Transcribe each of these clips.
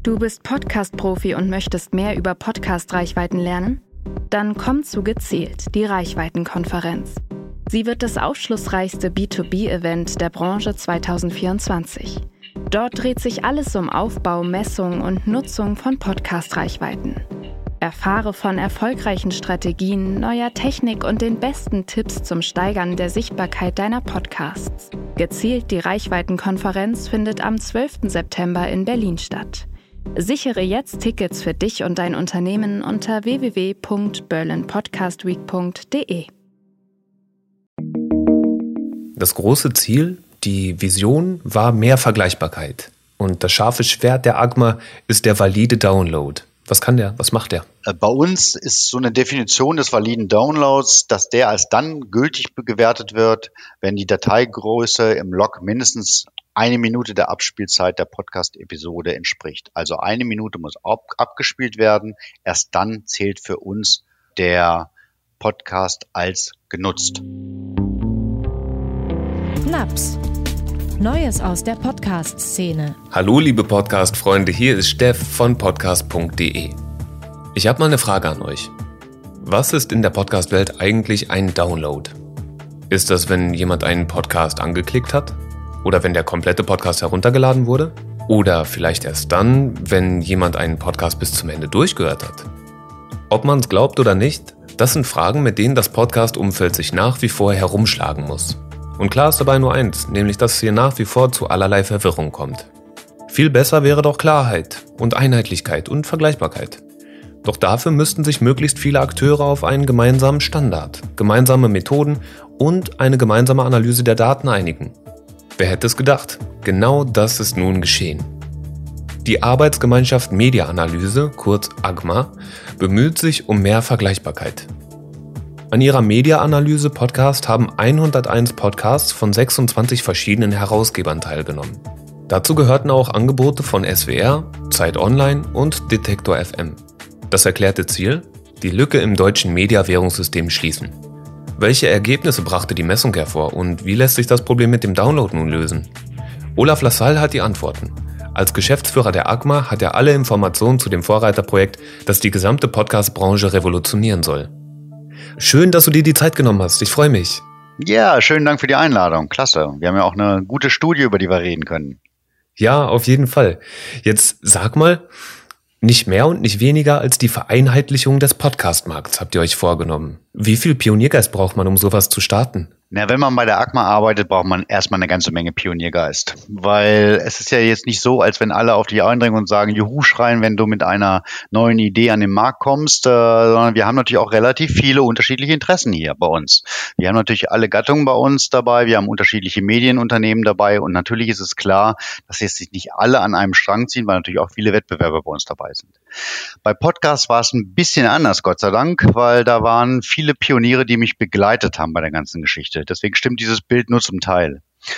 Du bist Podcast-Profi und möchtest mehr über Podcast-Reichweiten lernen? Dann komm zu Gezielt, die Reichweitenkonferenz. Sie wird das aufschlussreichste B2B-Event der Branche 2024. Dort dreht sich alles um Aufbau, Messung und Nutzung von Podcast-Reichweiten. Erfahre von erfolgreichen Strategien, neuer Technik und den besten Tipps zum Steigern der Sichtbarkeit deiner Podcasts. Gezielt, die Reichweitenkonferenz findet am 12. September in Berlin statt. Sichere jetzt Tickets für dich und dein Unternehmen unter www.berlinpodcastweek.de. Das große Ziel, die Vision, war mehr Vergleichbarkeit. Und das scharfe Schwert der AGMA ist der valide Download. Was kann der? Was macht der? Bei uns ist so eine Definition des validen Downloads, dass der als dann gültig gewertet wird, wenn die Dateigröße im Log mindestens 1 Minute der Abspielzeit der Podcast-Episode entspricht. Also 1 Minute muss abgespielt werden. Erst dann zählt für uns der Podcast als genutzt. Naps. Neues aus der Podcast-Szene. Hallo liebe Podcast-Freunde, hier ist Steff von podcast.de. Ich habe mal eine Frage an euch. Was ist in der Podcast-Welt eigentlich ein Download? Ist das, wenn jemand einen Podcast angeklickt hat? Oder wenn der komplette Podcast heruntergeladen wurde? Oder vielleicht erst dann, wenn jemand einen Podcast bis zum Ende durchgehört hat? Ob man es glaubt oder nicht, das sind Fragen, mit denen das Podcast-Umfeld sich nach wie vor herumschlagen muss. Und klar ist dabei nur eins, nämlich dass es hier nach wie vor zu allerlei Verwirrung kommt. Viel besser wäre doch Klarheit und Einheitlichkeit und Vergleichbarkeit. Doch dafür müssten sich möglichst viele Akteure auf einen gemeinsamen Standard, gemeinsame Methoden und eine gemeinsame Analyse der Daten einigen. Wer hätte es gedacht? Genau das ist nun geschehen. Die Arbeitsgemeinschaft Media-Analyse, kurz AGMA, bemüht sich um mehr Vergleichbarkeit. An ihrer Media-Analyse-Podcast haben 101 Podcasts von 26 verschiedenen Herausgebern teilgenommen. Dazu gehörten auch Angebote von SWR, Zeit Online und Detektor FM. Das erklärte Ziel? Die Lücke im deutschen Media-Währungssystem schließen. Welche Ergebnisse brachte die Messung hervor und wie lässt sich das Problem mit dem Download nun lösen? Olaf Lassalle hat die Antworten. Als Geschäftsführer der AGMA hat er alle Informationen zu dem Vorreiterprojekt, das die gesamte Podcast-Branche revolutionieren soll. Schön, dass du dir die Zeit genommen hast. Ich freue mich. Ja, schönen Dank für die Einladung. Klasse. Wir haben ja auch eine gute Studie, über die wir reden können. Ja, auf jeden Fall. Jetzt sag mal, nicht mehr und nicht weniger als die Vereinheitlichung des Podcast-Markts habt ihr euch vorgenommen. Wie viel Pioniergeist braucht man, um sowas zu starten? Na, wenn man bei der AGMA arbeitet, braucht man erstmal eine ganze Menge Pioniergeist. Weil es ist ja jetzt nicht so, als wenn alle auf dich eindringen und sagen, Juhu schreien, wenn du mit einer neuen Idee an den Markt kommst, sondern wir haben natürlich auch relativ viele unterschiedliche Interessen hier bei uns. Wir haben natürlich alle Gattungen bei uns dabei, wir haben unterschiedliche Medienunternehmen dabei und natürlich ist es klar, dass jetzt sich nicht alle an einem Strang ziehen, weil natürlich auch viele Wettbewerber bei uns dabei sind. Bei Podcasts war es ein bisschen anders, Gott sei Dank, weil da waren viele Pioniere, die mich begleitet haben bei der ganzen Geschichte. Deswegen stimmt dieses Bild nur zum Teil.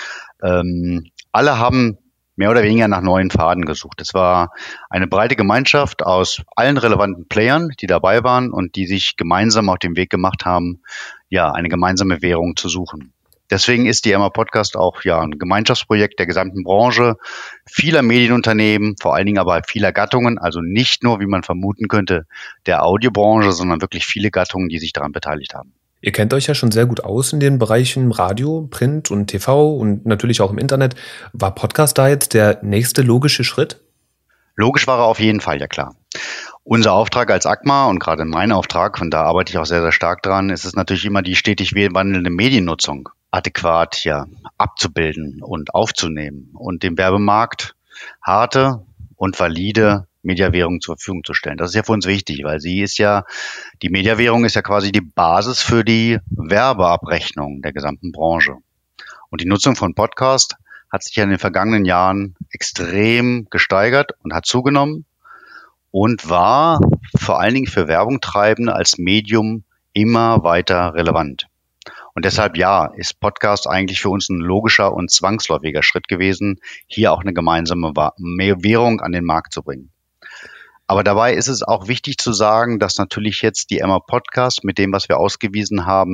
Alle haben mehr oder weniger nach neuen Pfaden gesucht. Es war eine breite Gemeinschaft aus allen relevanten Playern, die dabei waren und die sich gemeinsam auf den Weg gemacht haben, ja, eine gemeinsame Währung zu suchen. Deswegen ist die Emma Podcast auch ja ein Gemeinschaftsprojekt der gesamten Branche, vieler Medienunternehmen, vor allen Dingen aber vieler Gattungen, also nicht nur, wie man vermuten könnte, der Audiobranche, sondern wirklich viele Gattungen, die sich daran beteiligt haben. Ihr kennt euch ja schon sehr gut aus in den Bereichen Radio, Print und TV und natürlich auch im Internet. War Podcast da jetzt der nächste logische Schritt? Logisch war er auf jeden Fall, ja klar. Unser Auftrag als AGMA und gerade mein Auftrag, und da arbeite ich auch sehr, sehr stark dran, ist es natürlich immer die stetig wandelnde Mediennutzung adäquat ja abzubilden und aufzunehmen und dem Werbemarkt harte und valide Mediawährung zur Verfügung zu stellen. Das ist ja für uns wichtig, weil die Mediawährung ist ja quasi die Basis für die Werbeabrechnung der gesamten Branche. Und die Nutzung von Podcast hat sich ja in den vergangenen Jahren extrem gesteigert und hat zugenommen und war vor allen Dingen für Werbungtreibende als Medium immer weiter relevant. Und deshalb ja, ist Podcast eigentlich für uns ein logischer und zwangsläufiger Schritt gewesen, hier auch eine gemeinsame Währung an den Markt zu bringen. Aber dabei ist es auch wichtig zu sagen, dass natürlich jetzt die Emma Podcast mit dem, was wir ausgewiesen haben,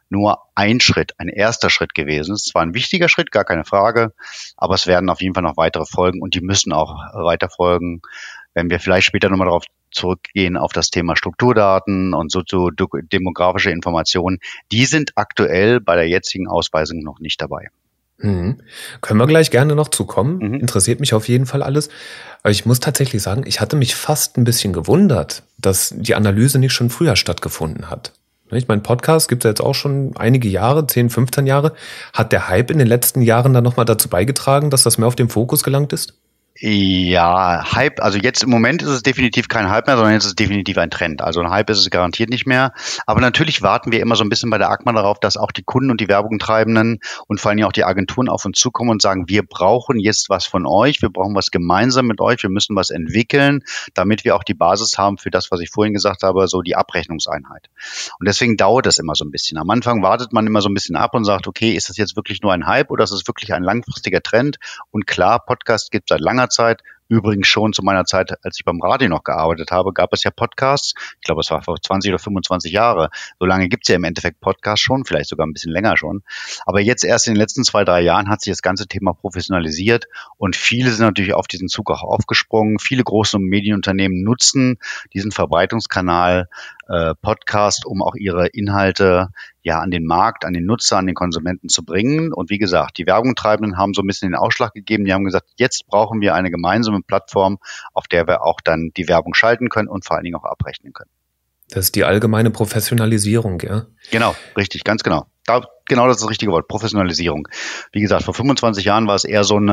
nur ein erster Schritt gewesen. Es ist zwar ein wichtiger Schritt, gar keine Frage, aber es werden auf jeden Fall noch weitere folgen und die müssen auch weiter folgen, wenn wir vielleicht später nochmal darauf zurückgehen auf das Thema Strukturdaten und soziodemografische Informationen. Die sind aktuell bei der jetzigen Ausweisung noch nicht dabei. Können wir gleich gerne noch zukommen. Interessiert mich auf jeden Fall alles. Aber ich muss tatsächlich sagen, ich hatte mich fast ein bisschen gewundert, dass die Analyse nicht schon früher stattgefunden hat. Ich meine, Podcast gibt es ja jetzt auch schon einige Jahre, 10, 15 Jahre. Hat der Hype in den letzten Jahren dann nochmal dazu beigetragen, dass das mehr auf den Fokus gelangt ist? Ja, Hype, also jetzt im Moment ist es definitiv kein Hype mehr, sondern jetzt ist es definitiv ein Trend. Also ein Hype ist es garantiert nicht mehr. Aber natürlich warten wir immer so ein bisschen bei der ACMA darauf, dass auch die Kunden und die Werbungtreibenden und vor allem auch die Agenturen auf uns zukommen und sagen, wir brauchen jetzt was von euch, wir brauchen was gemeinsam mit euch, wir müssen was entwickeln, damit wir auch die Basis haben für das, was ich vorhin gesagt habe, so die Abrechnungseinheit. Und deswegen dauert das immer so ein bisschen. Am Anfang wartet man immer so ein bisschen ab und sagt, okay, ist das jetzt wirklich nur ein Hype oder ist es wirklich ein langfristiger Trend? Und klar, Podcast gibt es seit langer Zeit. Übrigens schon zu meiner Zeit, als ich beim Radio noch gearbeitet habe, gab es ja Podcasts. Ich glaube, es war vor 20 oder 25 Jahre. So lange gibt es ja im Endeffekt Podcasts schon, vielleicht sogar ein bisschen länger schon. Aber jetzt erst in den letzten 2, 3 Jahren hat sich das ganze Thema professionalisiert und viele sind natürlich auf diesen Zug auch aufgesprungen. Viele große Medienunternehmen nutzen diesen Verbreitungskanal Podcast, um auch ihre Inhalte ja an den Markt, an den Nutzer, an den Konsumenten zu bringen. Und wie gesagt, die Werbungtreibenden haben so ein bisschen den Ausschlag gegeben. Die haben gesagt, jetzt brauchen wir eine gemeinsame Plattform, auf der wir auch dann die Werbung schalten können und vor allen Dingen auch abrechnen können. Das ist die allgemeine Professionalisierung, ja? Genau, richtig, ganz genau. Genau, das ist das richtige Wort, Professionalisierung. Wie gesagt, vor 25 Jahren war es eher so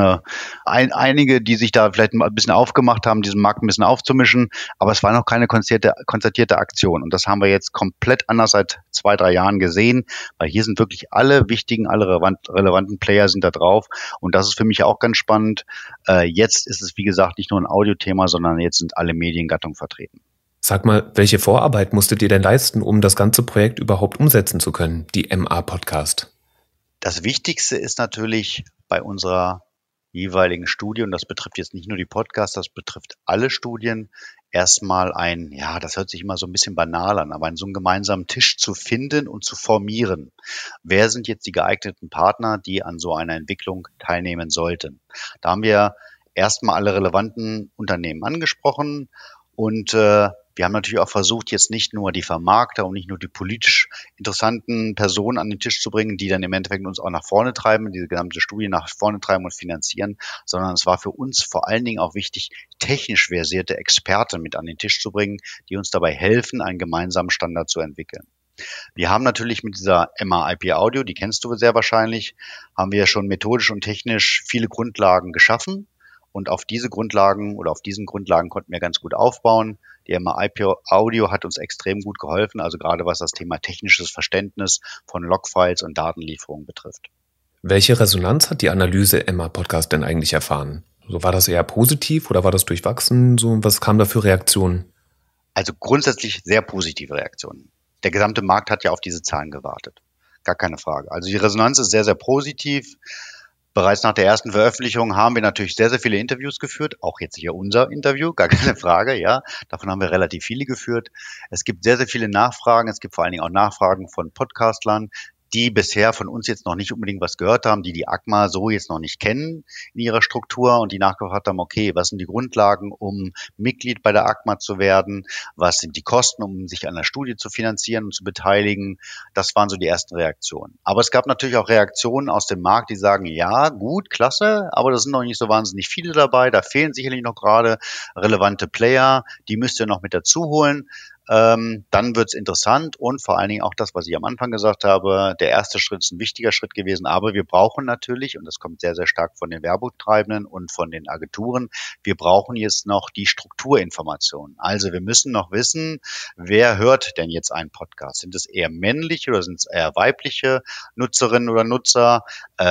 einige, die sich da vielleicht ein bisschen aufgemacht haben, diesen Markt ein bisschen aufzumischen, aber es war noch keine konzertierte Aktion. Und das haben wir jetzt komplett anders seit 2, 3 Jahren gesehen, weil hier sind wirklich alle wichtigen, alle relevanten Player sind da drauf. Und das ist für mich auch ganz spannend. Jetzt ist es, wie gesagt, nicht nur ein Audiothema, sondern jetzt sind alle Mediengattungen vertreten. Sag mal, welche Vorarbeit musstet ihr denn leisten, um das ganze Projekt überhaupt umsetzen zu können, die MA-Podcast? Das Wichtigste ist natürlich bei unserer jeweiligen Studie, und das betrifft jetzt nicht nur die Podcasts, das betrifft alle Studien, erstmal das hört sich immer so ein bisschen banal an, aber so einen gemeinsamen Tisch zu finden und zu formieren. Wer sind jetzt die geeigneten Partner, die an so einer Entwicklung teilnehmen sollten? Da haben wir erstmal alle relevanten Unternehmen angesprochen und wir haben natürlich auch versucht, jetzt nicht nur die Vermarkter und nicht nur die politisch interessanten Personen an den Tisch zu bringen, die dann im Endeffekt uns auch nach vorne treiben, diese gesamte Studie nach vorne treiben und finanzieren, sondern es war für uns vor allen Dingen auch wichtig, technisch versierte Experten mit an den Tisch zu bringen, die uns dabei helfen, einen gemeinsamen Standard zu entwickeln. Wir haben natürlich mit dieser MA-IP Audio, die kennst du sehr wahrscheinlich, haben wir schon methodisch und technisch viele Grundlagen geschaffen. Und auf diesen Grundlagen konnten wir ganz gut aufbauen. Die MA-IP Audio hat uns extrem gut geholfen, also gerade was das Thema technisches Verständnis von Logfiles und Datenlieferungen betrifft. Welche Resonanz hat die Analyse MA-Podcast denn eigentlich erfahren? So, war das eher positiv oder war das durchwachsen? So, was kam da für Reaktionen? Also grundsätzlich sehr positive Reaktionen. Der gesamte Markt hat ja auf diese Zahlen gewartet. Gar keine Frage. Also die Resonanz ist sehr, sehr positiv. Bereits nach der ersten Veröffentlichung haben wir natürlich sehr, sehr viele Interviews geführt. Auch jetzt hier unser Interview, gar keine Frage, ja. Davon haben wir relativ viele geführt. Es gibt sehr, sehr viele Nachfragen. Es gibt vor allen Dingen auch Nachfragen von Podcastlern, die bisher von uns jetzt noch nicht unbedingt was gehört haben, die ACMA so jetzt noch nicht kennen in ihrer Struktur und die nachgefragt haben, okay, was sind die Grundlagen, um Mitglied bei der ACMA zu werden? Was sind die Kosten, um sich an der Studie zu finanzieren und zu beteiligen? Das waren so die ersten Reaktionen. Aber es gab natürlich auch Reaktionen aus dem Markt, die sagen, ja, gut, klasse, aber da sind noch nicht so wahnsinnig viele dabei. Da fehlen sicherlich noch gerade relevante Player. Die müsst ihr noch mit dazu holen. Dann wird's interessant und vor allen Dingen auch das, was ich am Anfang gesagt habe, der erste Schritt ist ein wichtiger Schritt gewesen, aber wir brauchen natürlich, und das kommt sehr, sehr stark von den Werbetreibenden und von den Agenturen, wir brauchen jetzt noch die Strukturinformationen. Also wir müssen noch wissen, wer hört denn jetzt einen Podcast? Sind es eher männliche oder sind es eher weibliche Nutzerinnen oder Nutzer?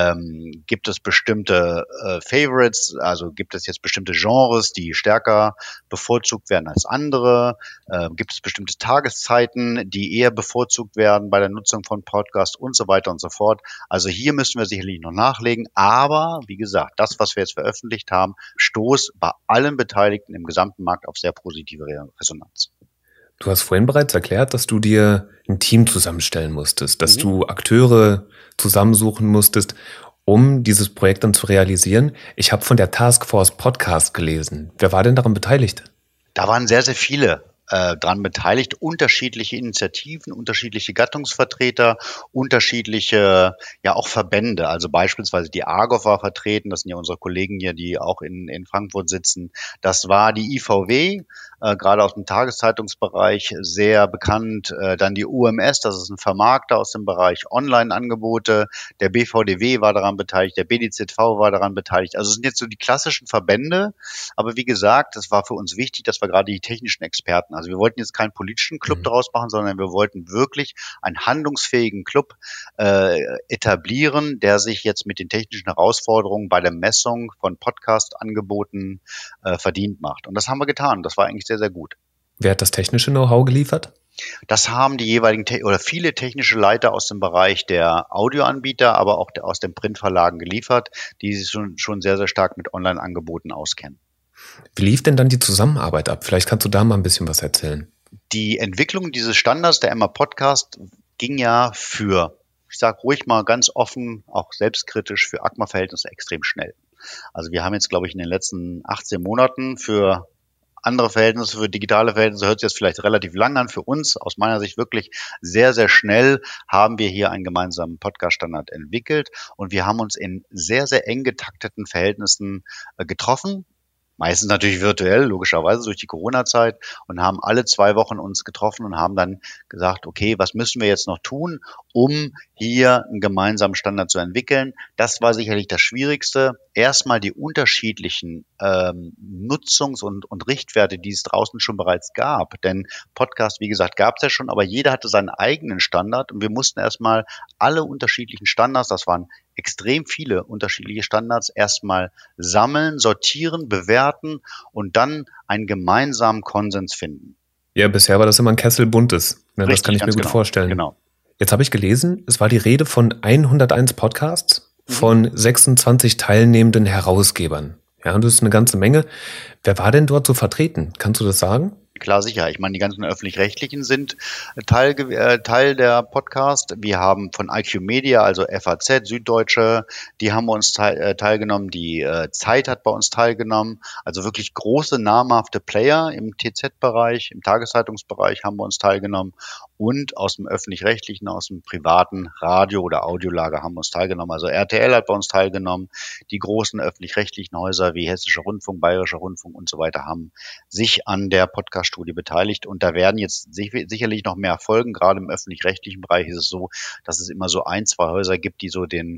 Gibt es bestimmte Favorites, also gibt es jetzt bestimmte Genres, die stärker bevorzugt werden als andere? Gibt es bestimmte Tageszeiten, die eher bevorzugt werden bei der Nutzung von Podcasts und so weiter und so fort. Also hier müssen wir sicherlich noch nachlegen. Aber wie gesagt, das, was wir jetzt veröffentlicht haben, stoßt bei allen Beteiligten im gesamten Markt auf sehr positive Resonanz. Du hast vorhin bereits erklärt, dass du dir ein Team zusammenstellen musstest, dass du Akteure zusammensuchen musstest, um dieses Projekt dann zu realisieren. Ich habe von der Taskforce Podcast gelesen. Wer war denn daran beteiligt? Da waren sehr, sehr viele dran beteiligt, unterschiedliche Initiativen, unterschiedliche Gattungsvertreter, unterschiedliche ja auch Verbände. Also beispielsweise die ARGOV war vertreten, das sind ja unsere Kollegen hier, die auch in Frankfurt sitzen. Das war die IVW, gerade aus dem Tageszeitungsbereich sehr bekannt. Dann die UMS, das ist ein Vermarkter aus dem Bereich Online-Angebote. Der BVDW war daran beteiligt, der BDZV war daran beteiligt. Also es sind jetzt so die klassischen Verbände. Aber wie gesagt, es war für uns wichtig, dass wir gerade die technischen Experten, also wir wollten jetzt keinen politischen Club daraus machen, sondern wir wollten wirklich einen handlungsfähigen Club etablieren, der sich jetzt mit den technischen Herausforderungen bei der Messung von Podcast-Angeboten verdient macht. Und das haben wir getan. Das war eigentlich sehr, sehr gut. Wer hat das technische Know-how geliefert? Das haben die jeweiligen oder viele technische Leiter aus dem Bereich der Audioanbieter, aber auch aus den Printverlagen geliefert, die sich schon sehr, sehr stark mit Online-Angeboten auskennen. Wie lief denn dann die Zusammenarbeit ab? Vielleicht kannst du da mal ein bisschen was erzählen. Die Entwicklung dieses Standards, der Emma Podcast, ging ja ich sage ruhig mal ganz offen, auch selbstkritisch, für ACMA-Verhältnisse extrem schnell. Also wir haben jetzt, glaube ich, in den letzten 18 Monaten für andere Verhältnisse, für digitale Verhältnisse, hört sich jetzt vielleicht relativ lang an, für uns aus meiner Sicht wirklich sehr, sehr schnell haben wir hier einen gemeinsamen Podcast-Standard entwickelt und wir haben uns in sehr, sehr eng getakteten Verhältnissen getroffen. Meistens natürlich virtuell, logischerweise durch die Corona-Zeit und haben alle 2 Wochen uns getroffen und haben dann gesagt, okay, was müssen wir jetzt noch tun, um hier einen gemeinsamen Standard zu entwickeln? Das war sicherlich das Schwierigste. Erstmal die unterschiedlichen Nutzungs- und Richtwerte, die es draußen schon bereits gab. Denn Podcast, wie gesagt, gab es ja schon, aber jeder hatte seinen eigenen Standard und wir mussten erstmal alle unterschiedlichen Standards, das waren extrem viele unterschiedliche Standards, erstmal sammeln, sortieren, bewerten und dann einen gemeinsamen Konsens finden. Ja, bisher war das immer ein Kessel Buntes. Ja, Richtig, das kann ich mir gut vorstellen. Genau. Jetzt habe ich gelesen, es war die Rede von 101 Podcasts von 26 teilnehmenden Herausgebern. Ja, das ist eine ganze Menge. Wer war denn dort so vertreten? Kannst du das sagen? Klar, sicher. Ich meine, die ganzen Öffentlich-Rechtlichen sind Teil der Podcast. Wir haben von IQ Media, also FAZ, Süddeutsche, die haben bei uns teilgenommen. Die Zeit hat bei uns teilgenommen. Also wirklich große, namhafte Player im TZ-Bereich, im Tageszeitungsbereich haben bei uns teilgenommen. Und aus dem Öffentlich-Rechtlichen, aus dem privaten Radio- oder Audiolager haben wir uns teilgenommen. Also RTL hat bei uns teilgenommen. Die großen öffentlich-rechtlichen Häuser wie Hessischer Rundfunk, Bayerischer Rundfunk und so weiter haben sich an der Podcast-Studie beteiligt. Und da werden jetzt sicherlich noch mehr folgen. Gerade im öffentlich-rechtlichen Bereich ist es so, dass es immer so 1, 2 Häuser gibt, die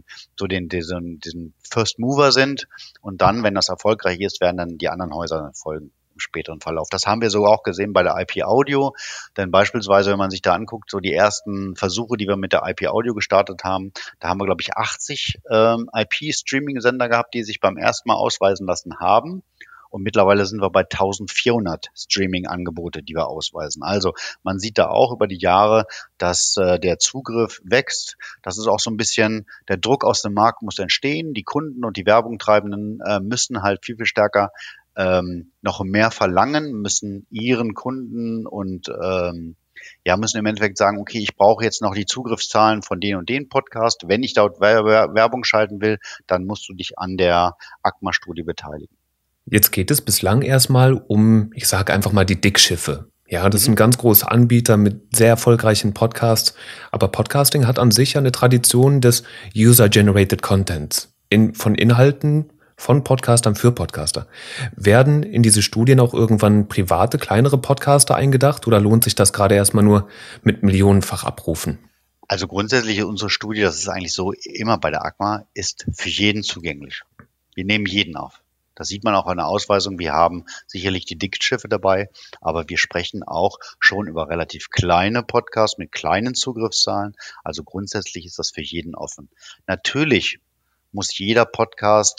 diesen First Mover sind. Und dann, wenn das erfolgreich ist, werden dann die anderen Häuser folgen im späteren Verlauf. Das haben wir sogar auch gesehen bei der IP Audio, denn beispielsweise, wenn man sich da anguckt, so die ersten Versuche, die wir mit der IP Audio gestartet haben, da haben wir, glaube ich, 80 IP-Streaming-Sender gehabt, die sich beim ersten Mal ausweisen lassen haben. Und mittlerweile sind wir bei 1400 Streaming-Angebote, die wir ausweisen. Also man sieht da auch über die Jahre, dass der Zugriff wächst. Das ist auch so ein bisschen, der Druck aus dem Markt muss entstehen. Die Kunden und die Werbungtreibenden müssen halt viel, viel stärker noch mehr verlangen, müssen ihren Kunden und müssen im Endeffekt sagen, okay, ich brauche jetzt noch die Zugriffszahlen von den und den Podcast. Wenn ich dort Werbung schalten will, dann musst du dich an der ACMA-Studie beteiligen. Jetzt geht es bislang erstmal um, ich sage einfach mal, die Dickschiffe. Ja, das sind ganz große Anbieter mit sehr erfolgreichen Podcasts. Aber Podcasting hat an sich ja eine Tradition des User-Generated Contents von Inhalten von Podcastern für Podcaster. Werden in diese Studien auch irgendwann private, kleinere Podcaster eingedacht oder lohnt sich das gerade erstmal nur mit millionenfach Abrufen? Also grundsätzlich unsere Studie, das ist eigentlich so immer bei der ACMA, ist für jeden zugänglich. Wir nehmen jeden auf. Das sieht man auch an der Ausweisung. Wir haben sicherlich die Dickschiffe dabei, aber wir sprechen auch schon über relativ kleine Podcasts mit kleinen Zugriffszahlen. Also grundsätzlich ist das für jeden offen. Natürlich muss jeder Podcast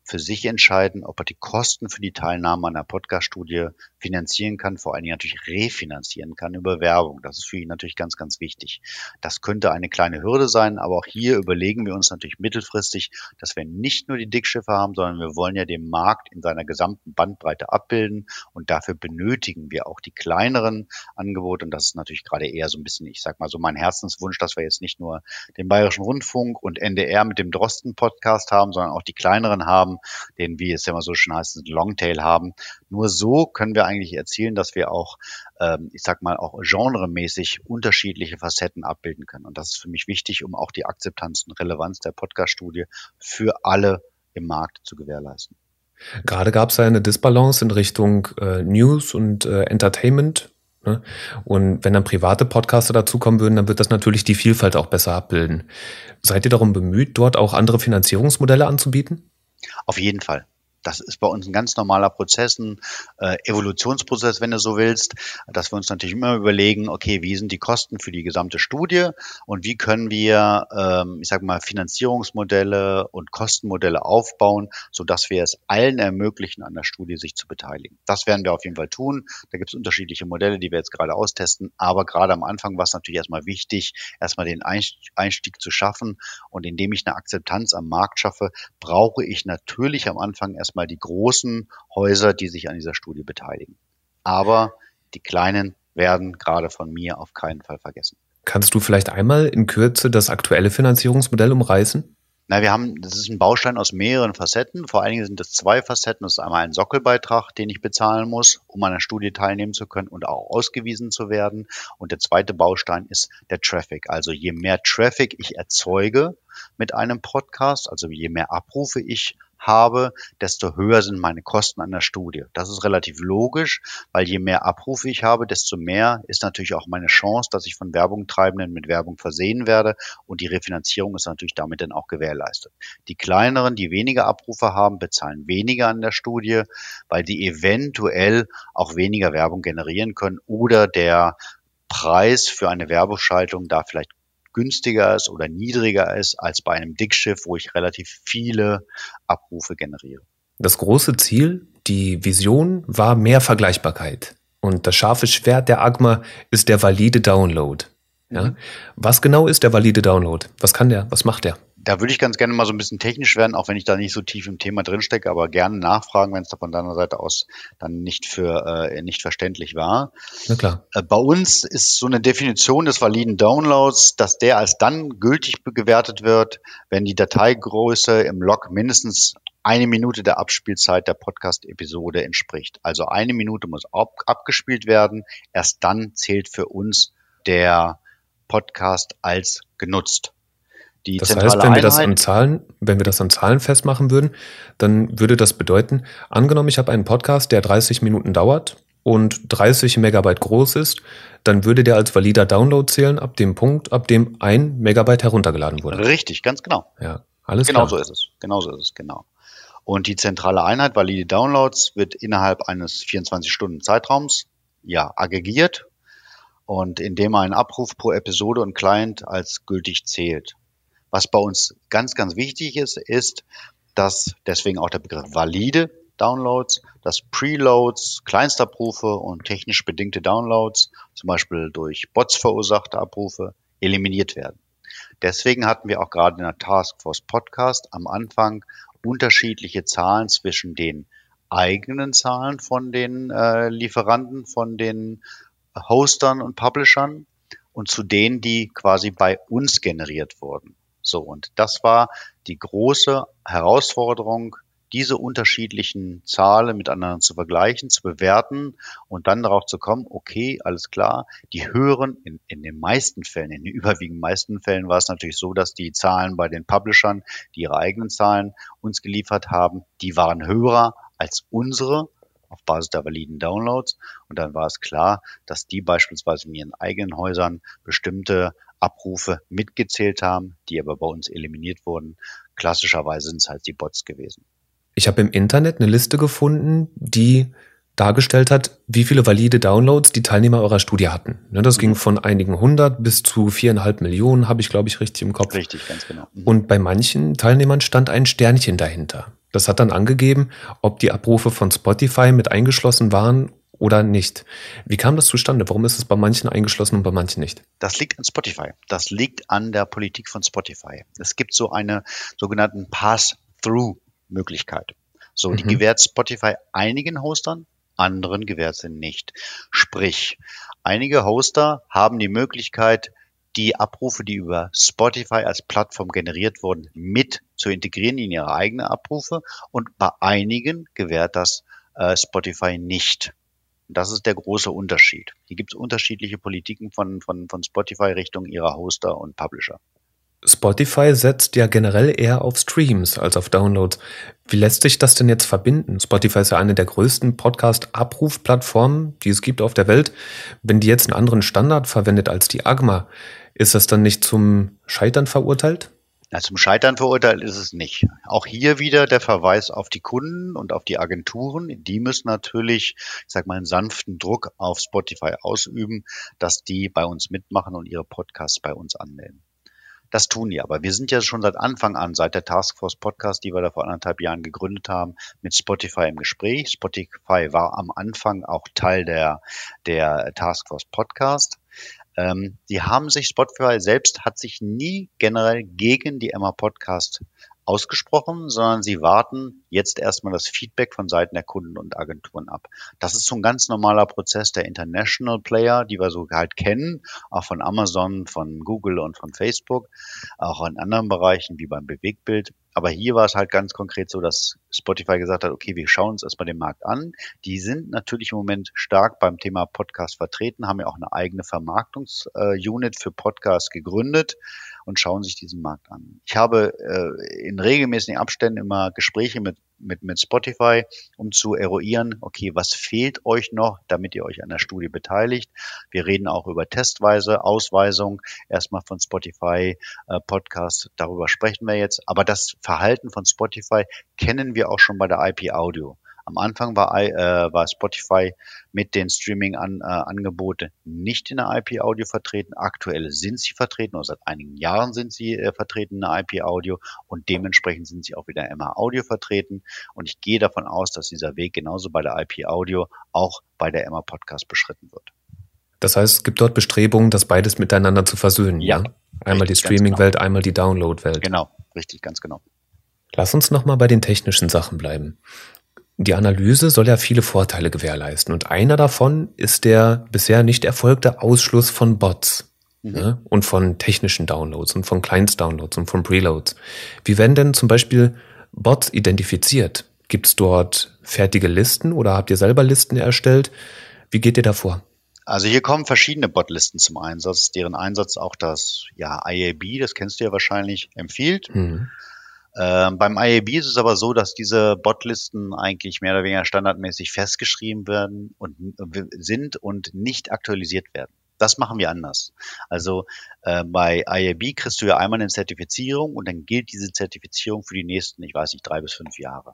für sich entscheiden, ob er die Kosten für die Teilnahme an der Podcast-Studie finanzieren kann, vor allen Dingen natürlich refinanzieren kann über Werbung. Das ist für ihn natürlich ganz, ganz wichtig. Das könnte eine kleine Hürde sein, aber auch hier überlegen wir uns natürlich mittelfristig, dass wir nicht nur die Dickschiffe haben, sondern wir wollen ja den Markt in seiner gesamten Bandbreite abbilden und dafür benötigen wir auch die kleineren Angebote und das ist natürlich gerade eher so ein bisschen, ich sag mal so mein Herzenswunsch, dass wir jetzt nicht nur den Bayerischen Rundfunk und NDR mit dem Drosten-Podcast haben, sondern auch die kleineren haben, den, wie es ja immer so schön heißt, einen Longtail haben. Nur so können wir eigentlich erzielen, dass wir auch, ich sag mal, auch genremäßig unterschiedliche Facetten abbilden können. Und das ist für mich wichtig, um auch die Akzeptanz und Relevanz der Podcast-Studie für alle im Markt zu gewährleisten. Gerade gab es ja eine Disbalance in Richtung News und Entertainment. Ne? Und wenn dann private Podcaster dazukommen würden, dann wird das natürlich die Vielfalt auch besser abbilden. Seid ihr darum bemüht, dort auch andere Finanzierungsmodelle anzubieten? Auf jeden Fall. Das ist bei uns ein ganz normaler Prozess, ein Evolutionsprozess, wenn du so willst, dass wir uns natürlich immer überlegen, okay, wie sind die Kosten für die gesamte Studie und wie können wir, ich sage mal, Finanzierungsmodelle und Kostenmodelle aufbauen, sodass wir es allen ermöglichen, an der Studie sich zu beteiligen. Das werden wir auf jeden Fall tun. Da gibt es unterschiedliche Modelle, die wir jetzt gerade austesten, aber gerade am Anfang war es natürlich erstmal wichtig, erstmal den Einstieg zu schaffen und indem ich eine Akzeptanz am Markt schaffe, brauche ich natürlich am Anfang erstmal die großen Häuser, die sich an dieser Studie beteiligen. Aber die kleinen werden gerade von mir auf keinen Fall vergessen. Kannst du vielleicht einmal in Kürze das aktuelle Finanzierungsmodell umreißen? Das ist ein Baustein aus mehreren Facetten. Vor allen Dingen sind es 2 Facetten. Das ist einmal ein Sockelbeitrag, den ich bezahlen muss, um an der Studie teilnehmen zu können und auch ausgewiesen zu werden. Und der zweite Baustein ist der Traffic. Also je mehr Traffic ich erzeuge mit einem Podcast, also je mehr Abrufe ich habe, desto höher sind meine Kosten an der Studie. Das ist relativ logisch, weil je mehr Abrufe ich habe, desto mehr ist natürlich auch meine Chance, dass ich von Werbungtreibenden mit Werbung versehen werde und die Refinanzierung ist natürlich damit dann auch gewährleistet. Die kleineren, die weniger Abrufe haben, bezahlen weniger an der Studie, weil die eventuell auch weniger Werbung generieren können oder der Preis für eine Werbeschaltung da vielleicht günstiger ist oder niedriger ist als bei einem Dickschiff, wo ich relativ viele Abrufe generiere. Das große Ziel, die Vision war mehr Vergleichbarkeit. Und das scharfe Schwert der AGMA ist der valide Download. Ja? Was genau ist der valide Download? Was kann der? Was macht der? Da würde ich ganz gerne mal so ein bisschen technisch werden, auch wenn ich da nicht so tief im Thema drinstecke, aber gerne nachfragen, wenn es da von deiner Seite aus dann nicht verständlich war. Na klar. Bei uns ist so eine Definition des validen Downloads, dass der als dann gültig gewertet wird, wenn die Dateigröße im Log mindestens 1 Minute der Abspielzeit der Podcast-Episode entspricht. Also 1 Minute muss abgespielt werden. Erst dann zählt für uns der Podcast als genutzt. Das heißt, wenn wir das an Zahlen festmachen würden, dann würde das bedeuten, angenommen, ich habe einen Podcast, der 30 Minuten dauert und 30 Megabyte groß ist, dann würde der als valider Download zählen ab dem Punkt, ab dem 1 Megabyte heruntergeladen wurde. Richtig, ganz genau. Ja, alles klar. Genau so ist es. Und die zentrale Einheit, valide Downloads, wird innerhalb eines 24-Stunden-Zeitraums aggregiert und indem ein Abruf pro Episode und Client als gültig zählt. Was bei uns ganz, ganz wichtig ist, dass deswegen auch der Begriff valide Downloads, dass Preloads, Kleinstabrufe und technisch bedingte Downloads, zum Beispiel durch Bots verursachte Abrufe, eliminiert werden. Deswegen hatten wir auch gerade in der Taskforce Podcast am Anfang unterschiedliche Zahlen zwischen den eigenen Zahlen von den Lieferanten, von den Hostern und Publishern und zu denen, die quasi bei uns generiert wurden. So, und das war die große Herausforderung, diese unterschiedlichen Zahlen miteinander zu vergleichen, zu bewerten und dann darauf zu kommen, okay, alles klar, die höheren, in den meisten Fällen, in den überwiegend meisten Fällen war es natürlich so, dass die Zahlen bei den Publishern, die ihre eigenen Zahlen uns geliefert haben, die waren höher als unsere auf Basis der validen Downloads. Und dann war es klar, dass die beispielsweise in ihren eigenen Häusern bestimmte Abrufe mitgezählt haben, die aber bei uns eliminiert wurden. Klassischerweise sind es halt die Bots gewesen. Ich habe im Internet eine Liste gefunden, die dargestellt hat, wie viele valide Downloads die Teilnehmer eurer Studie hatten. Das ging von einigen 100 bis zu 4,5 Millionen, habe ich, glaube ich, richtig im Kopf. Richtig, ganz genau. Und bei manchen Teilnehmern stand ein Sternchen dahinter. Das hat dann angegeben, ob die Abrufe von Spotify mit eingeschlossen waren oder nicht. Wie kam das zustande? Warum ist es bei manchen eingeschlossen und bei manchen nicht? Das liegt an Spotify. Das liegt an der Politik von Spotify. Es gibt so eine sogenannten Pass-Through-Möglichkeit. So, die gewährt Spotify einigen Hostern, anderen gewährt sie nicht. Sprich, einige Hoster haben die Möglichkeit, die Abrufe, die über Spotify als Plattform generiert wurden, mit zu integrieren in ihre eigenen Abrufe. Und bei einigen gewährt das Spotify nicht. Und das ist der große Unterschied. Hier gibt es unterschiedliche Politiken von Spotify Richtung ihrer Hoster und Publisher. Spotify setzt ja generell eher auf Streams als auf Downloads. Wie lässt sich das denn jetzt verbinden? Spotify ist ja eine der größten Podcast-Abrufplattformen, die es gibt auf der Welt. Wenn die jetzt einen anderen Standard verwendet als die AGMA, ist das dann nicht zum Scheitern verurteilt? Na, zum Scheitern verurteilt ist es nicht. Auch hier wieder der Verweis auf die Kunden und auf die Agenturen. Die müssen natürlich, ich sag mal, einen sanften Druck auf Spotify ausüben, dass die bei uns mitmachen und ihre Podcasts bei uns anmelden. Das tun die aber. Wir sind ja schon seit Anfang an, seit der Taskforce Podcast, die wir da vor 1,5 Jahren gegründet haben, mit Spotify im Gespräch. Spotify war am Anfang auch Teil der Taskforce Podcast. Spotify selbst hat sich nie generell gegen die Emma Podcast ausgesprochen, sondern sie warten jetzt erstmal das Feedback von Seiten der Kunden und Agenturen ab. Das ist so ein ganz normaler Prozess der International Player, die wir so halt kennen, auch von Amazon, von Google und von Facebook, auch in anderen Bereichen wie beim Bewegtbild. Aber hier war es halt ganz konkret so, dass Spotify gesagt hat, okay, wir schauen uns erstmal den Markt an. Die sind natürlich im Moment stark beim Thema Podcast vertreten, haben ja auch eine eigene Vermarktungsunit für Podcasts gegründet und schauen sich diesen Markt an. Ich habe in regelmäßigen Abständen immer Gespräche mit Spotify, um zu eruieren, okay, was fehlt euch noch, damit ihr euch an der Studie beteiligt. Wir reden auch über testweise Ausweisung erstmal von Spotify Podcast, darüber sprechen wir jetzt. Aber das Verhalten von Spotify kennen wir auch schon bei der IP Audio. Am Anfang war Spotify mit den Streaming-Angeboten nicht in der IP Audio vertreten. Aktuell sind sie vertreten, oder seit einigen Jahren sind sie vertreten in der IP Audio und dementsprechend sind sie auch wieder in Emma Audio vertreten. Und ich gehe davon aus, dass dieser Weg genauso bei der IP Audio auch bei der Emma Podcast beschritten wird. Das heißt, es gibt dort Bestrebungen, das beides miteinander zu versöhnen, ja? Einmal die Streaming-Welt, genau. Einmal die Download-Welt. Genau, richtig, ganz genau. Lass uns nochmal bei den technischen Sachen bleiben. Die Analyse soll ja viele Vorteile gewährleisten und einer davon ist der bisher nicht erfolgte Ausschluss von Bots und von technischen Downloads und von Clients-Downloads und von Preloads. Wie werden denn zum Beispiel Bots identifiziert? Gibt es dort fertige Listen oder habt ihr selber Listen erstellt? Wie geht ihr da vor? Also hier kommen verschiedene Botlisten zum Einsatz, deren Einsatz auch das IAB, das kennst du ja wahrscheinlich, empfiehlt. Beim IAB ist es aber so, dass diese Botlisten eigentlich mehr oder weniger standardmäßig festgeschrieben werden und sind und nicht aktualisiert werden. Das machen wir anders. Also bei IAB kriegst du ja einmal eine Zertifizierung und dann gilt diese Zertifizierung für die nächsten, 3 bis 5 Jahre.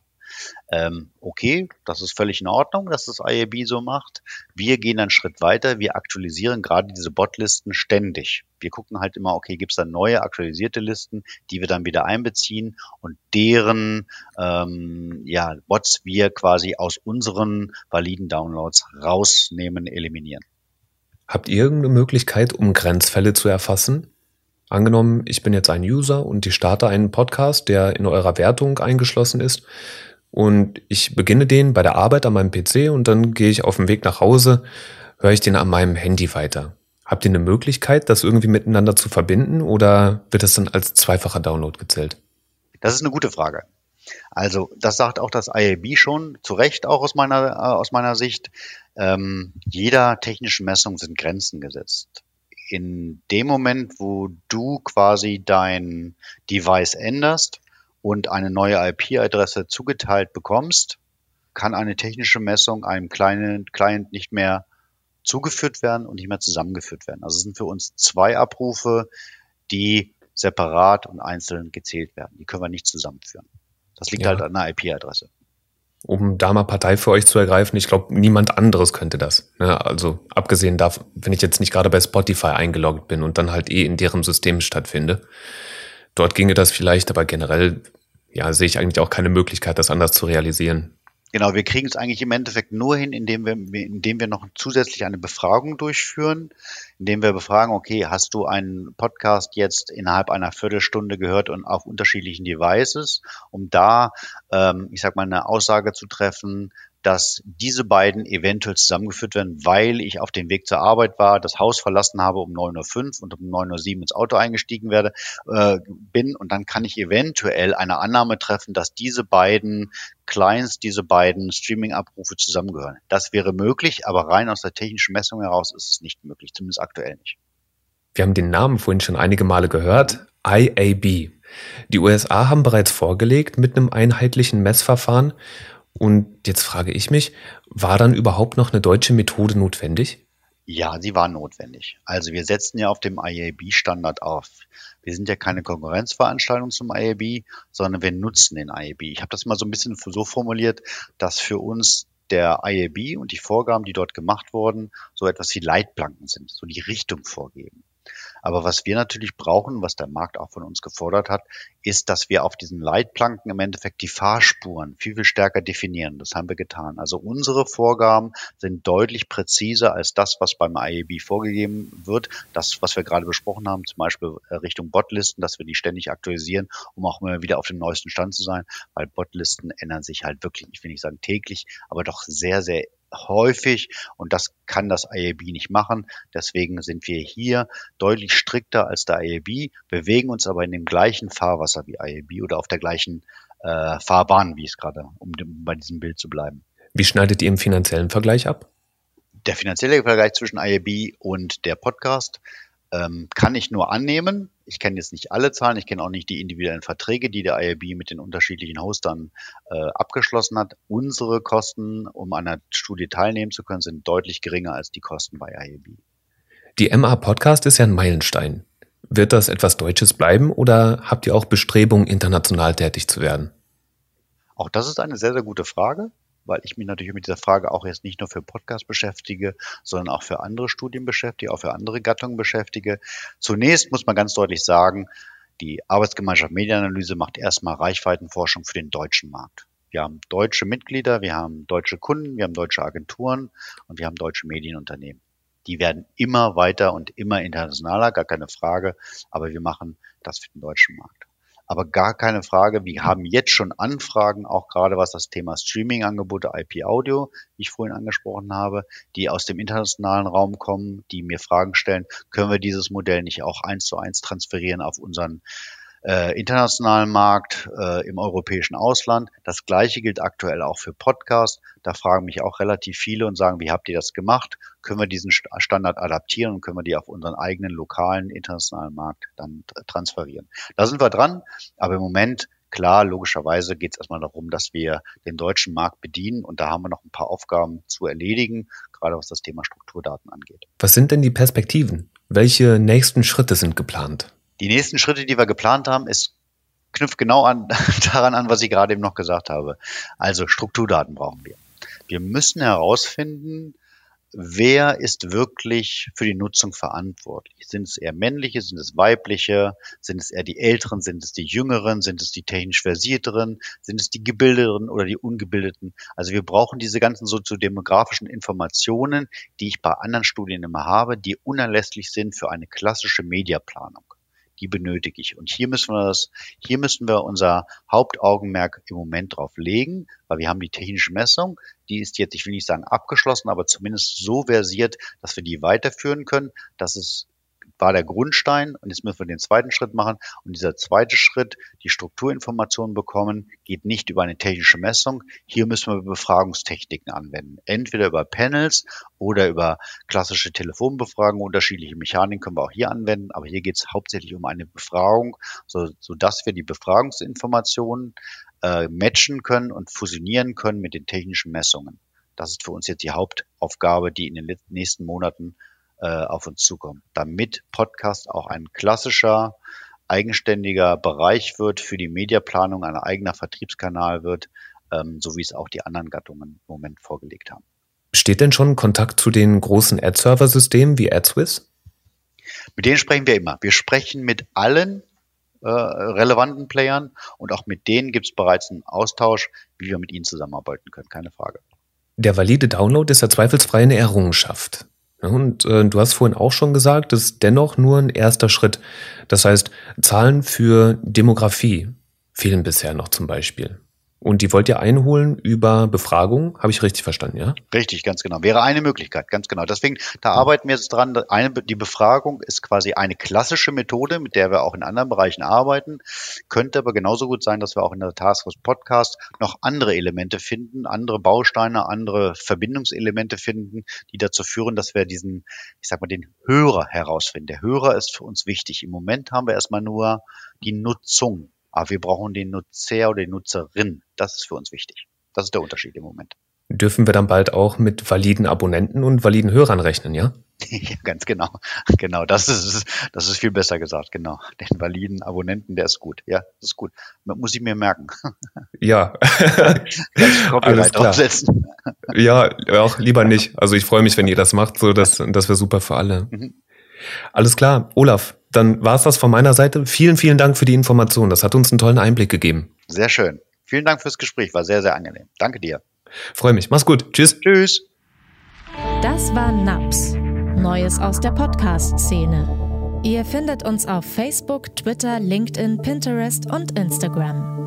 Okay, das ist völlig in Ordnung, dass das IAB so macht. Wir gehen einen Schritt weiter. Wir aktualisieren gerade diese Botlisten ständig. Wir gucken halt immer, okay, gibt es da neue aktualisierte Listen, die wir dann wieder einbeziehen und deren Bots wir quasi aus unseren validen Downloads rausnehmen, eliminieren. Habt ihr irgendeine Möglichkeit, um Grenzfälle zu erfassen? Angenommen, ich bin jetzt ein User und ich starte einen Podcast, der in eurer Wertung eingeschlossen ist und ich beginne den bei der Arbeit an meinem PC und dann gehe ich auf dem Weg nach Hause, höre ich den an meinem Handy weiter. Habt ihr eine Möglichkeit, das irgendwie miteinander zu verbinden oder wird das dann als zweifacher Download gezählt? Das ist eine gute Frage. Also das sagt auch das IAB schon, zu Recht auch aus meiner Sicht. Jeder technischen Messung sind Grenzen gesetzt. In dem Moment, wo du quasi dein Device änderst und eine neue IP-Adresse zugeteilt bekommst, kann eine technische Messung einem kleinen Client nicht mehr zugeführt werden und nicht mehr zusammengeführt werden. Also es sind für uns 2 Abrufe, die separat und einzeln gezählt werden. Die können wir nicht zusammenführen. Das liegt halt an einer IP-Adresse. Um da mal Partei für euch zu ergreifen, ich glaube, niemand anderes könnte das. Also abgesehen davon, wenn ich jetzt nicht gerade bei Spotify eingeloggt bin und dann halt in deren System stattfinde. Dort ginge das vielleicht, aber generell, ja, sehe ich eigentlich auch keine Möglichkeit, das anders zu realisieren. Genau, wir kriegen es eigentlich im Endeffekt nur hin, indem wir noch zusätzlich eine Befragung durchführen, indem wir befragen, okay, hast du einen Podcast jetzt innerhalb einer Viertelstunde gehört und auf unterschiedlichen Devices, um da, ich sag mal, eine Aussage zu treffen, dass diese beiden eventuell zusammengeführt werden, weil ich auf dem Weg zur Arbeit war, das Haus verlassen habe um 9:05 Uhr und um 9:07 Uhr ins Auto eingestiegen bin. Und dann kann ich eventuell eine Annahme treffen, dass diese beiden Clients, diese beiden Streaming-Abrufe zusammengehören. Das wäre möglich, aber rein aus der technischen Messung heraus ist es nicht möglich, zumindest aktuell nicht. Wir haben den Namen vorhin schon einige Male gehört, IAB. Die USA haben bereits vorgelegt mit einem einheitlichen Messverfahren. Und jetzt frage ich mich, war dann überhaupt noch eine deutsche Methode notwendig? Ja, sie war notwendig. Also wir setzen ja auf dem IAB-Standard auf. Wir sind ja keine Konkurrenzveranstaltung zum IAB, sondern wir nutzen den IAB. Ich habe das mal so ein bisschen so formuliert, dass für uns der IAB und die Vorgaben, die dort gemacht wurden, so etwas wie Leitplanken sind, so die Richtung vorgeben. Aber was wir natürlich brauchen, was der Markt auch von uns gefordert hat, ist, dass wir auf diesen Leitplanken im Endeffekt die Fahrspuren viel, viel stärker definieren. Das haben wir getan. Also unsere Vorgaben sind deutlich präziser als das, was beim IAB vorgegeben wird. Das, was wir gerade besprochen haben, zum Beispiel Richtung Botlisten, dass wir die ständig aktualisieren, um auch immer wieder auf dem neuesten Stand zu sein, weil Botlisten ändern sich halt wirklich, ich will nicht sagen täglich, aber doch sehr, sehr häufig, und das kann das IAB nicht machen. Deswegen sind wir hier deutlich strikter als der IAB, bewegen uns aber in dem gleichen Fahrwasser wie IAB oder auf der gleichen Fahrbahn, wie es gerade, um bei diesem Bild zu bleiben. Wie schneidet ihr im finanziellen Vergleich ab? Der finanzielle Vergleich zwischen IAB und der Podcast kann ich nur annehmen. Ich kenne jetzt nicht alle Zahlen, ich kenne auch nicht die individuellen Verträge, die der IAB mit den unterschiedlichen Hostern abgeschlossen hat. Unsere Kosten, um an einer Studie teilnehmen zu können, sind deutlich geringer als die Kosten bei IAB. Die MA Podcast ist ja ein Meilenstein. Wird das etwas Deutsches bleiben oder habt ihr auch Bestrebungen, international tätig zu werden? Auch das ist eine sehr, sehr gute Frage, weil ich mich natürlich mit dieser Frage auch jetzt nicht nur für Podcast beschäftige, sondern auch für andere Studien beschäftige, auch für andere Gattungen beschäftige. Zunächst muss man ganz deutlich sagen, die Arbeitsgemeinschaft Medienanalyse macht erstmal Reichweitenforschung für den deutschen Markt. Wir haben deutsche Mitglieder, wir haben deutsche Kunden, wir haben deutsche Agenturen und wir haben deutsche Medienunternehmen. Die werden immer weiter und immer internationaler, gar keine Frage, aber wir machen das für den deutschen Markt. Aber gar keine Frage, wir haben jetzt schon Anfragen, auch gerade was das Thema Streaming-Angebote, IP-Audio, wie ich vorhin angesprochen habe, die aus dem internationalen Raum kommen, die mir Fragen stellen, können wir dieses Modell nicht auch 1:1 transferieren auf unseren internationalen Markt im europäischen Ausland. Das Gleiche gilt aktuell auch für Podcasts. Da fragen mich auch relativ viele und sagen, wie habt ihr das gemacht? Können wir diesen Standard adaptieren und können wir die auf unseren eigenen lokalen internationalen Markt dann transferieren? Da sind wir dran, aber im Moment, klar, logischerweise geht es erstmal darum, dass wir den deutschen Markt bedienen und da haben wir noch ein paar Aufgaben zu erledigen, gerade was das Thema Strukturdaten angeht. Was sind denn die Perspektiven? Welche nächsten Schritte sind geplant? Die nächsten Schritte, die wir geplant haben, knüpft genau daran an, was ich gerade eben noch gesagt habe. Also Strukturdaten brauchen wir. Wir müssen herausfinden, wer ist wirklich für die Nutzung verantwortlich? Sind es eher männliche, sind es weibliche, sind es eher die Älteren, sind es die Jüngeren, sind es die technisch Versierteren, sind es die Gebildeteren oder die Ungebildeten? Also wir brauchen diese ganzen soziodemografischen Informationen, die ich bei anderen Studien immer habe, die unerlässlich sind für eine klassische Mediaplanung. Die benötige ich. Und hier müssen wir unser Hauptaugenmerk im Moment drauf legen, weil wir haben die technische Messung, die ist jetzt, ich will nicht sagen abgeschlossen, aber zumindest so versiert, dass wir die weiterführen können. Das war der Grundstein und jetzt müssen wir den zweiten Schritt machen. Und dieser zweite Schritt, die Strukturinformationen bekommen, geht nicht über eine technische Messung. Hier müssen wir Befragungstechniken anwenden. Entweder über Panels oder über klassische Telefonbefragungen. Unterschiedliche Mechaniken können wir auch hier anwenden. Aber hier geht es hauptsächlich um eine Befragung, sodass wir die Befragungsinformationen matchen können und fusionieren können mit den technischen Messungen. Das ist für uns jetzt die Hauptaufgabe, die in den nächsten Monaten auf uns zukommen, damit Podcast auch ein klassischer, eigenständiger Bereich wird für die Mediaplanung, ein eigener Vertriebskanal wird, so wie es auch die anderen Gattungen im Moment vorgelegt haben. Besteht denn schon Kontakt zu den großen Ad-Server-Systemen wie AdSwiss? Mit denen sprechen wir immer. Wir sprechen mit allen relevanten Playern und auch mit denen gibt es bereits einen Austausch, wie wir mit ihnen zusammenarbeiten können, keine Frage. Der valide Download ist ja zweifelsfrei eine Errungenschaft. Und du hast vorhin auch schon gesagt, das ist dennoch nur ein erster Schritt. Das heißt, Zahlen für Demografie fehlen bisher noch zum Beispiel. Und die wollt ihr einholen über Befragung, habe ich richtig verstanden, ja? Richtig, ganz genau. Wäre eine Möglichkeit, ganz genau. Deswegen, da arbeiten wir jetzt dran. Die Befragung ist quasi eine klassische Methode, mit der wir auch in anderen Bereichen arbeiten. Könnte aber genauso gut sein, dass wir auch in der Taskforce Podcast noch andere Elemente finden, andere Bausteine, andere Verbindungselemente finden, die dazu führen, dass wir den Hörer herausfinden. Der Hörer ist für uns wichtig. Im Moment haben wir erstmal nur die Nutzung. Aber wir brauchen den Nutzer oder die Nutzerin. Das ist für uns wichtig. Das ist der Unterschied im Moment. Dürfen wir dann bald auch mit validen Abonnenten und validen Hörern rechnen, ja? Ja, ganz genau. Genau, das ist viel besser gesagt, genau. Den validen Abonnenten, der ist gut. Ja, das ist gut. Muss ich mir merken. Ja. Alles klar. Draufsetzen. Ja, auch lieber nicht. Also ich freue mich, wenn ihr das macht, so das wäre super für alle. Alles klar, Olaf, dann war es das von meiner Seite. Vielen, vielen Dank für die Information. Das hat uns einen tollen Einblick gegeben. Sehr schön. Vielen Dank fürs Gespräch. War sehr, sehr angenehm. Danke dir. Freue mich. Mach's gut. Tschüss. Tschüss. Das war NAPS. Neues aus der Podcast-Szene. Ihr findet uns auf Facebook, Twitter, LinkedIn, Pinterest und Instagram.